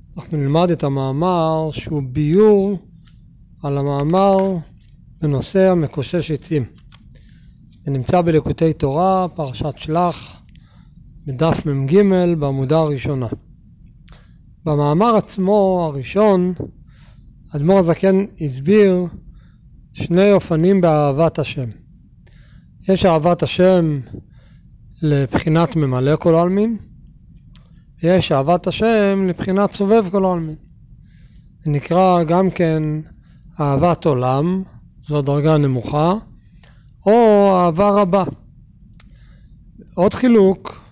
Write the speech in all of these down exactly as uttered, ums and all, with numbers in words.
אנחנו נלמד את המאמר שהוא ביור על המאמר בנושא המקושש עצים. זה נמצא בליקוטי תורה, פרשת שלח, בדף מ"ג בעמודה הראשונה. במאמר עצמו הראשון, אדמו"ר הזקן הסביר שני אופנים באהבת השם. יש אהבת השם לבחינת ממלא כל העלמין, ויש אהבת השם לבחינת סובב כל העלמין. זה נקרא גם כן אהבת עולם, זו דרגה נמוכה, או אהבה רבה. עוד חילוק,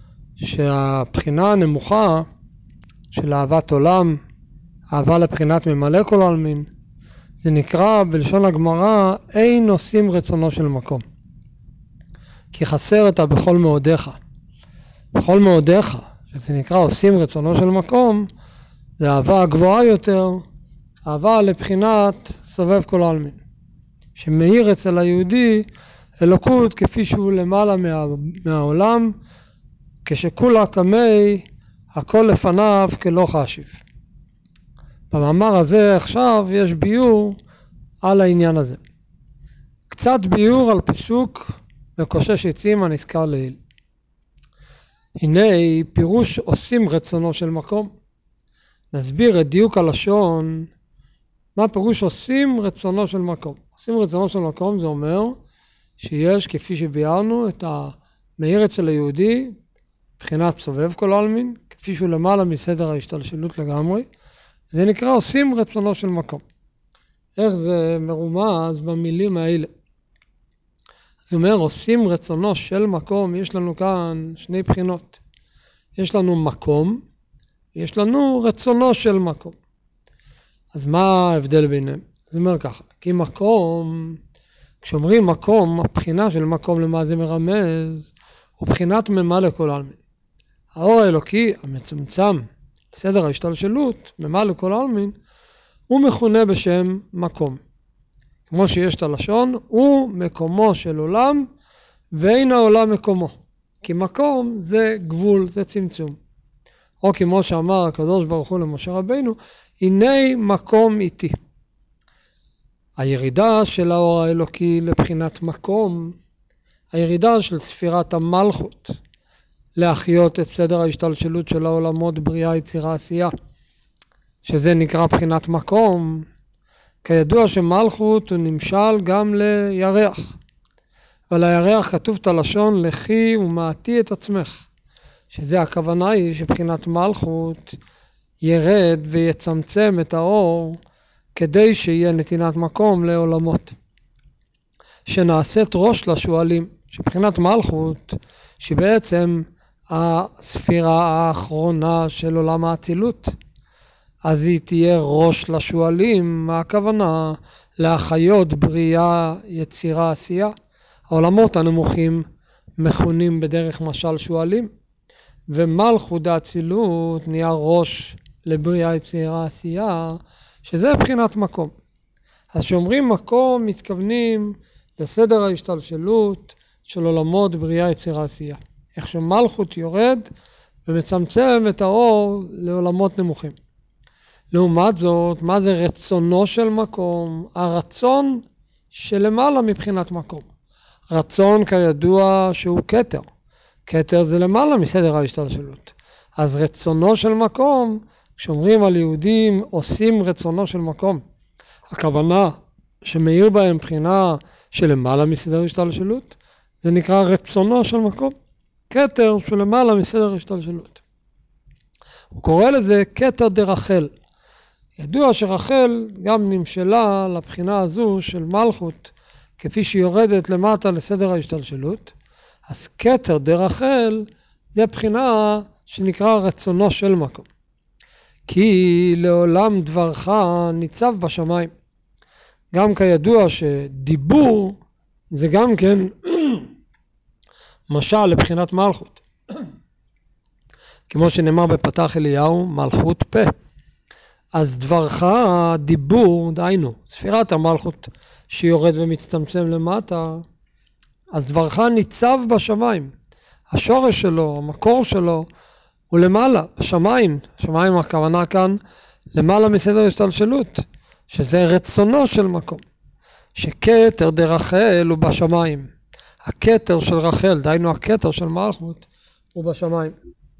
שהבחינה הנמוכה של אהבת עולם, אהבה לבחינת ממלא כל העלמין, זה נקרא בלשון הגמרא, אין עושים רצונו של מקום. כי חסר אתה בכל מאודיך. בכל מאודיך, שזה נקרא עושים רצונו של מקום, זה אהבה גבוהה יותר, אהבה לבחינת סובב כל העלמין. שמאיר אצל היהודי אלוקות כפי שהוא למעלה מה, מהעולם, כשכולה כמי הכל לפניו כלא חשיב. במאמר הזה עכשיו יש ביור על העניין הזה. קצת ביור על פסוק מקושש עצים הנזכר לעיל. הנה פירוש עושים רצונו של מקום. נסביר את דיוק הלשון, מה פירוש עושים רצונו של מקום. עושים רצונו של מקום זה אומר שיש כפי שביארנו את המאיר אצל היהודי, מבחינת סובב כל העלמין, כפי שהוא למעלה מסדר ההשתלשלות לגמרי, זה נקרא עושים רצונו של מקום. איך זה מרומז במילים האלה? זאת אומרת, עושים רצונו של מקום, יש לנו כאן שני בחינות. יש לנו מקום, יש לנו רצונו של מקום. אז מה ההבדל ביניהם? זה אומר ככה, כי מקום, כשאומרים מקום, הבחינה של מקום למה זה מרמז, הוא בחינת ממלא כל העלמין. האור האלוקי המצומצם, סדר ההשתלשלות, ממלא כל העלמין, הוא מכונה בשם מקום. כמו שיש את הלשון, הוא מקומו של עולם, ואין העולם מקומו. כי מקום זה גבול, זה צמצום. או כמו שאמר הקדוש ברוך הוא למשה רבינו, הנה מקום איתי. הירידה של האור האלוקי לבחינת מקום, הירידה של ספירת המלכות, להחיות את סדר ההשתלשלות של העולמות בריאה, יצירה, עשייה, שזה נקרא בחינת מקום. כידוע שמלכות הוא נמשל גם לירח, אבל הירח כתוב את הלשון לכי ומעטי את עצמך, שזה הכוונה היא שבחינת מלכות ירד ויצמצם את האור כדי שיהיה נתינת מקום לעולמות, שנעשית ראש לשואלים, שבחינת מלכות שבעצם הספירה האחרונה של עולם האצילות, אז היא תהיה ראש לשואלים. מה הכוונה? להחיות בריאה, יצירה, עשייה. העולמות הנמוכים מכונים בדרך משל שואלים, ומלכות האצילות נהיה ראש לבריאה, יצירה, עשייה, שזה בחינת מקום. אז שאומרים מקום מתכוונים לסדר ההשתלשלות של עולמות בריאה, יצירה, עשייה. איך שמלכות יורד ומצמצם את האור לעולמות נמוכים. לעומת זאת, מה זה רצונו של מקום? הרצון שלמעלה מבחינת מקום. רצון כידוע שהוא כתר. כתר זה למעלה מסדר ההשתלשלות. אז רצונו של מקום, כשאומרים על יהודים עושים רצונו של מקום, הכוונה שמאיר בהם בחינה שלמעלה מסדר ההשתלשלות, זה נקרא רצונו של מקום. כתר שלמעלה מסדר ההשתלשלות. הוא קורא לזה כתר דרחל. ידוע שרחל גם נמשלה לבחינה הזו של מלכות, כפי שהיא יורדת למטה לסדר ההשתלשלות. אז כתר דרחל זה בחינה שנקרא רצונו של מקום. כי לעולם דברך ניצב בשמיים. גם כידוע שדיבור זה גם כן משל לבחינת מלכות. כמו שנאמר בפתח אליהו, מלכות פה. אז דברך, דיבור, דהיינו, ספירת המלכות שיורד ומצטמצם למטה, אז דברך ניצב בשמיים. השורש שלו, המקור שלו, ולמעלה, בשמיים. השמיים הכוונה כאן למעלה מסדר השתלשלות, שזה רצונו של מקום. שכתר דרחל הוא בשמיים. הכתר של רחל, דהיינו הכתר של מלכות, הוא בשמיים.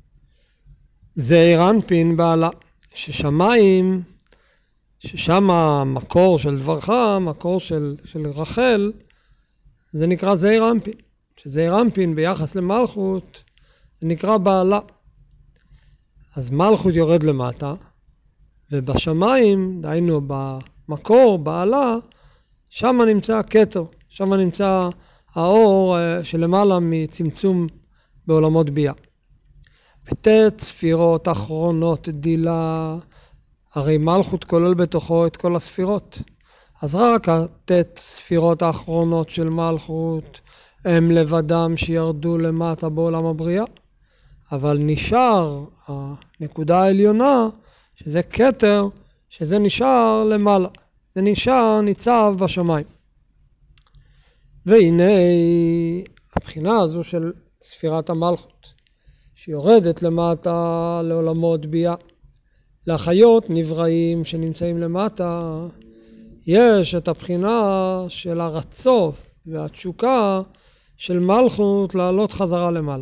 זעיר אנפין בעלה, ששמיים, ששם המקור של דברך, המקור של, של רחל, זה נקרא זעיר אנפין. שזעיר אנפין ביחס למלכות, זה נקרא בעלה. אז מלכות יורד למטה, ובשמיים, דהיינו במקור, בעלה, שם נמצא הכתר, שם נמצא האור שלמעלה מצמצום בעולמות בייה. ותת ספירות אחרונות דילה, הרי מלכות כולל בתוכו את כל הספירות. אז רק התת ספירות האחרונות של מלכות הם לבדם שירדו למטה בעולם הבריאה. אבל נשאר הנקודה העליונה, שזה כתר, שזה נשאר למעלה. זה נשאר ניצב בשמיים. והנה הבחינה הזו של ספירת המלכות, שיורדת למטה לעולמות בייה. לחיות נבראים שנמצאים למטה, יש את הבחינה של הרצוף והתשוקה של מלכות לעלות חזרה למעלה.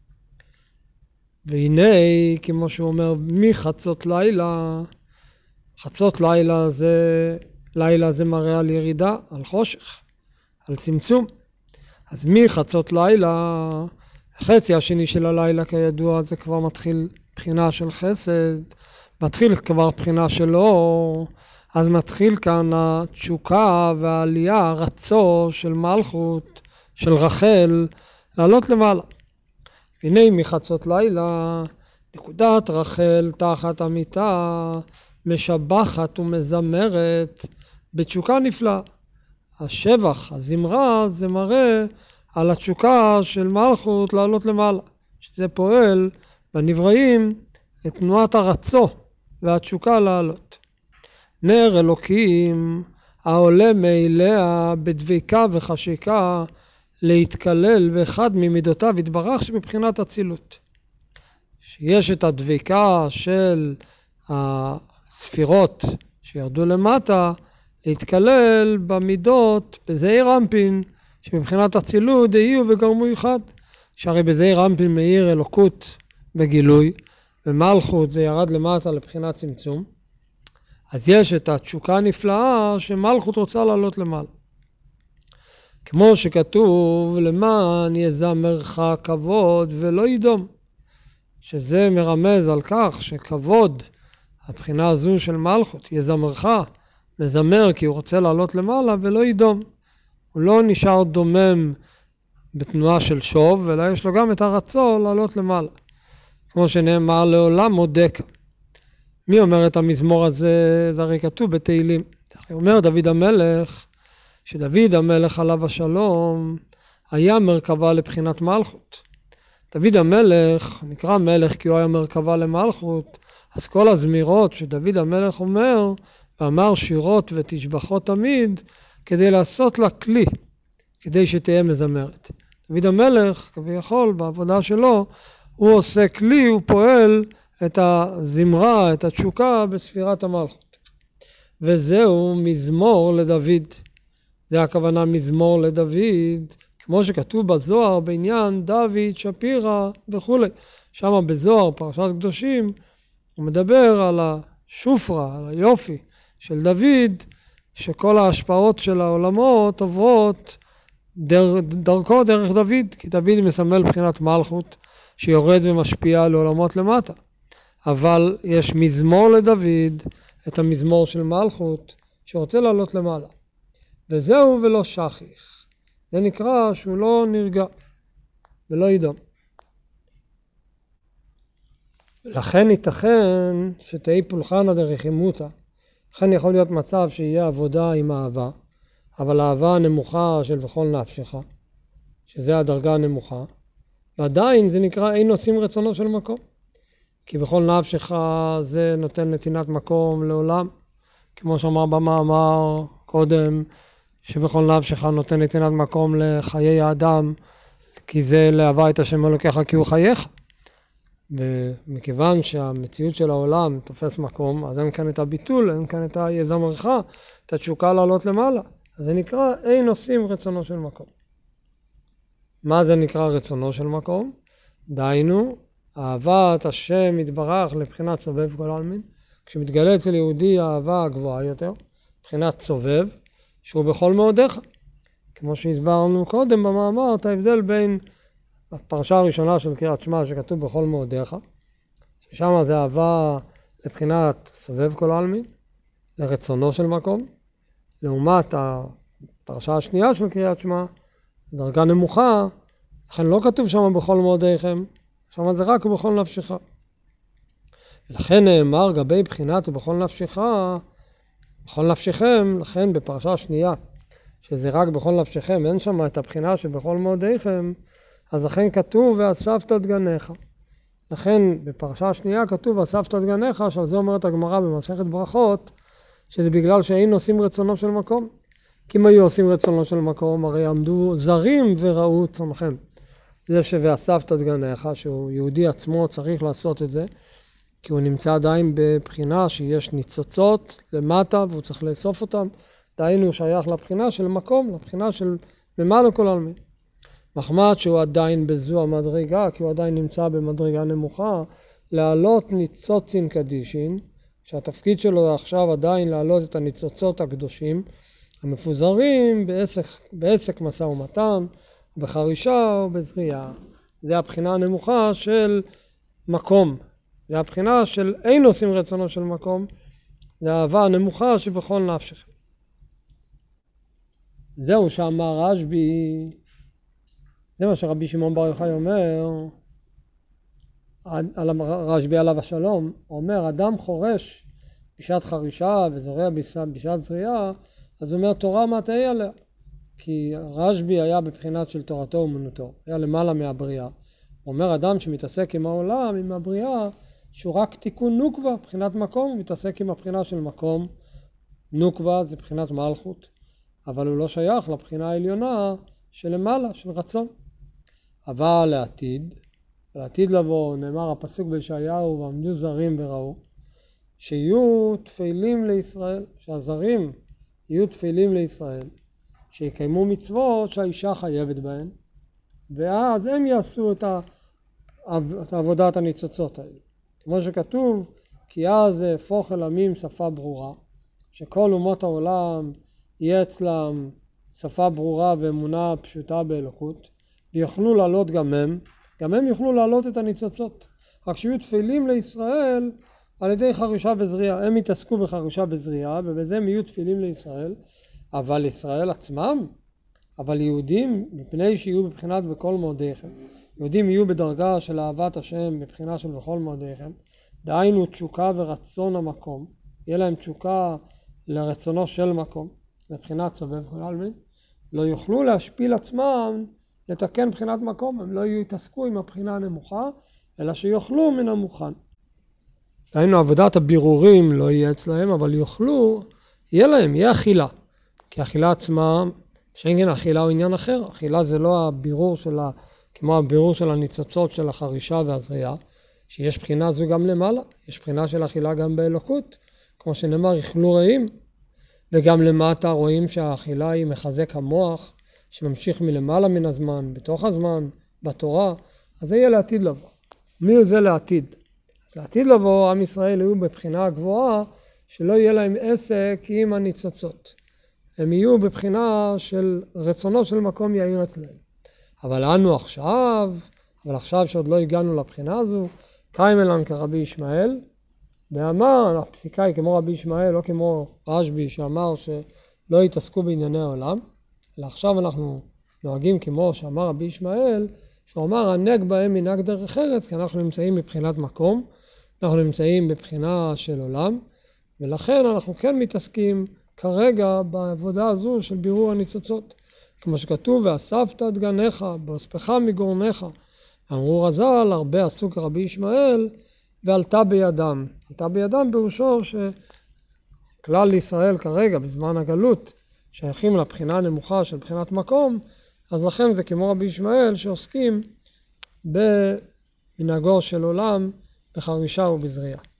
והנה, כמו שהוא אומר, מחצות לילה, חצות לילה זה, לילה זה מראה על ירידה, על חושך, על צמצום. אז מחצות לילה, החצי השני של הלילה כידוע, זה כבר מתחיל בחינה של חסד, מתחיל כבר בחינה של אור, אז מתחיל כאן התשוקה והעלייה, הרצו של מלכות, של רחל, לעלות למעלה. הנה מחצות לילה, נקודת רחל תחת המיטה, משבחת ומזמרת בתשוקה נפלאה. השבח, הזמרה, זה מראה על התשוקה של מלכות לעלות למעלה, שזה פועל בנבראים את תנועת הרצו והתשוקה לעלות. נר אלוקים העולה מאליה בדביקה וחשיקה להתקלל באחד ממידותיו יתברך שבבחינת אצילות. שיש את הדביקה של הספירות שירדו למטה, להתקלל במידות בזעיר אנפין שבבחינת אצילות דהיו וגרמו אחד. שהרי בזעיר אנפין מאיר אלוקות בגילוי, ומלכות זה ירד למטה לבחינת צמצום. אז יש את התשוקה הנפלאה שמלכות רוצה לעלות למעלה. כמו שכתוב, למען יזמרך כבוד ולא ידום. שזה מרמז על כך שכבוד, הבחינה הזו של מלכות, יזמרך, מזמר כי הוא רוצה לעלות למעלה ולא ידום. הוא לא נשאר דומם בתנועה של שוב, אלא יש לו גם את הרצון לעלות למעלה. כמו שנאמר לעולם מודקה. מי אומר את המזמור הזה? זה הרי כתוב בתהילים. אומר דוד המלך, שדוד המלך עליו השלום היה מרכבה לבחינת מלכות. דוד המלך נקרא מלך כי הוא היה מרכבה למלכות, אז כל הזמירות שדוד המלך אומר, ואמר שירות ותשבחות תמיד, כדי לעשות לה כלי, כדי שתהיה מזמרת. דוד המלך, כביכול, בעבודה שלו, הוא עושה כלי, הוא פועל את הזמרה, את התשוקה בספירת המלכות. וזהו מזמור לדוד. זה הכוונה מזמור לדוד, כמו שכתוב בזוהר בעניין דוד, שפירא וכו'. שם בזוהר, פרשת קדושים, הוא מדבר על השופרה, על היופי של דוד, שכל ההשפעות של העולמות עוברות דר, דרכו דרך דוד, כי דוד מסמל בחינת מלכות שיורד ומשפיע לעולמות למטה. אבל יש מזמור לדוד, את המזמור של מלכות, שרוצה לעלות למעלה. וזהו ולא שכיח. זה נקרא שהוא לא נרגע ולא ידום. לכן ייתכן שתהי פולחנה דרחימותא. לכן יכול להיות מצב שיהיה עבודה עם אהבה, אבל האהבה הנמוכה של וכל נפשך, שזה הדרגה הנמוכה, ועדיין זה נקרא אין עושים רצונו של מקום. כי בכל נפשך זה נותן נתינת מקום לעולם, כמו שאמר במאמר קודם, שבכל נפשך נותן נתינת מקום לחיי האדם, כי זה לאהבה את השם אלוקיך כי הוא חייך. ומכיוון שהמציאות של העולם תופס מקום, אז אין כאן את הביטול, אין כאן את היזמרך, את התשוקה לעלות למעלה. אז זה נקרא אין עושים רצונו של מקום. מה זה נקרא רצונו של מקום? דהיינו, אהבת השם יתברך לבחינת סובב כל העלמין. כשמתגלה אצל יהודי האהבה הגבוהה יותר, מבחינת סובב, שהוא בכל מאודיך. כמו שהסברנו קודם במאמר, את ההבדל בין הפרשה הראשונה של קריאת שמע שכתוב בכל מאודיך, ששם זה אהבה לבחינת סובב כל העלמין, לרצונו של מקום, לעומת הפרשה השנייה של קריאת שמע, דרגה נמוכה, לכן לא כתוב שם בכל מאודיכם, שם זה רק בכל נפשך. ולכן נאמר גבי בחינת ובכל נפשך, בכל נפשכם, לכן בפרשה השנייה, שזה רק בכל נפשכם, אין שם את הבחינה שבכל מאודיכם, אז לכן כתוב ואספת את גניך. לכן בפרשה השנייה כתוב ואספת את גניך, שעל זה אומרת הגמרא במסכת ברכות, שזה בגלל שאין עושים רצונו של מקום. כי אם היו עושים רצונו של מקום, הרי עמדו זרים וראו צומכם. זה ש"ואספת את גניך", שהוא יהודי עצמו צריך לעשות את זה, כי הוא נמצא עדיין בבחינה שיש ניצוצות למטה והוא צריך לאסוף אותם. דהיינו הוא שייך לבחינה של מקום, לבחינה של ממעלה כל העלמין. מחמד שהוא עדיין בזו המדרגה, כי הוא עדיין נמצא במדרגה נמוכה, להעלות ניצוצין קדישין, שהתפקיד שלו עכשיו עדיין להעלות את הניצוצות הקדושים, המפוזרים בעסק, בעסק משא ומתן, בחרישה או בזריעה. זה הבחינה הנמוכה של מקום. זה הבחינה של אין עושים רצונו של מקום. זה האהבה הנמוכה שבכל נפשך. זהו שאמר רשב"י, זה מה שרבי שמעון בר יוחאי אומר, על רשב"י עליו השלום, הוא אומר, אדם חורש בשעת חרישה וזורע בשעת זריעה, אז הוא אומר, תורה מה תהיה עליה? כי רשב"י היה בבחינת של תורתו אומנותו, היה למעלה מהבריאה. הוא אומר, אדם שמתעסק עם העולם, עם הבריאה, שהוא רק תיקון נוקבה, בחינת מקום, הוא מתעסק עם הבחינה של מקום. נוקבה זה בחינת מלכות, אבל הוא לא שייך לבחינה העליונה של למעלה, של רצון. אבל לעתיד, לעתיד לבוא, נאמר הפסוק בישעיהו, ועמדו זרים וראו, שיהיו תפילים לישראל, שהזרים יהיו תפילים לישראל, שיקיימו מצוות שהאישה חייבת בהן, ואז הם יעשו את, ה... את עבודת הניצוצות האלה. כמו שכתוב, כי אז הפוך אל עמים שפה ברורה, שכל אומות העולם יהיה אצלם שפה ברורה ואמונה פשוטה באלוקות, ויוכלו לעלות גם הם, גם הם יוכלו לעלות את הניצוצות. רק שיהיו תפילים לישראל על ידי חרישה וזריעה. הם יתעסקו בחרישה וזריעה, ובזה הם יהיו תפילים לישראל, אבל ישראל עצמם, אבל יהודים, מפני שיהיו בבחינת בכל מאודיכם, יהודים יהיו בדרגה של אהבת השם, בבחינה של בכל מאודיכם, דהיינו תשוקה ורצון המקום, יהיה להם תשוקה לרצונו של מקום, לבחינת סובב כל העלמין, לא יוכלו להשפיל עצמם לתקן בחינת מקום, הם לא יתעסקו עם הבחינה הנמוכה, אלא שיוכלו מן המוכן. דהיינו עבודת הבירורים לא יהיה אצלהם, אבל יוכלו, יהיה להם, יהיה אכילה. כי אכילה עצמה, שאין אכילה הוא עניין אחר, אכילה זה לא הבירור של ה... כמו הבירור של הניצוצות של החרישה והזריעה, שיש בחינה זו גם למעלה, יש בחינה של אכילה גם באלוקות, כמו שנאמר, יאכלו רעים, וגם למטה רואים שהאכילה היא מחזק המוח, שממשיך מלמעלה מן הזמן, בתוך הזמן, בתורה, אז זה יהיה לעתיד לבוא. מי זה לעתיד? אז לעתיד לבוא, עם ישראל יהיו בבחינה גבוהה, שלא יהיה להם עסק עם הניצוצות. הם יהיו בבחינה של רצונו של מקום יאיר אצלם. אבל אנו עכשיו, אבל עכשיו שעוד לא הגענו לבחינה הזו, קיים אלן כרבי ישמעאל, ואמר, הפסיקה היא כמו רבי ישמעאל, לא כמו רשב"י שאמר שלא יתעסקו בענייני העולם, אלא עכשיו אנחנו נוהגים כמו שאמר רבי ישמעאל, שהוא אמר, הנג בהם מנהג דרך ארץ, כי אנחנו נמצאים מבחינת מקום, אנחנו נמצאים בבחינה של עולם, ולכן אנחנו כן מתעסקים כרגע בעבודה הזו של בירור הניצוצות. כמו שכתוב, ואספת את גניך, באספך מגורניך. אמרו רז"ל, הרבה עשו כרבי ישמעאל, ועלתה בידם. עלתה בידם פירושו שכלל ישראל כרגע, בזמן הגלות, שייכים לבחינה הנמוכה של בחינת מקום, אז לכן זה כמו רבי ישמעאל שעוסקים מנהגו של עולם בחרישה ובזריעה.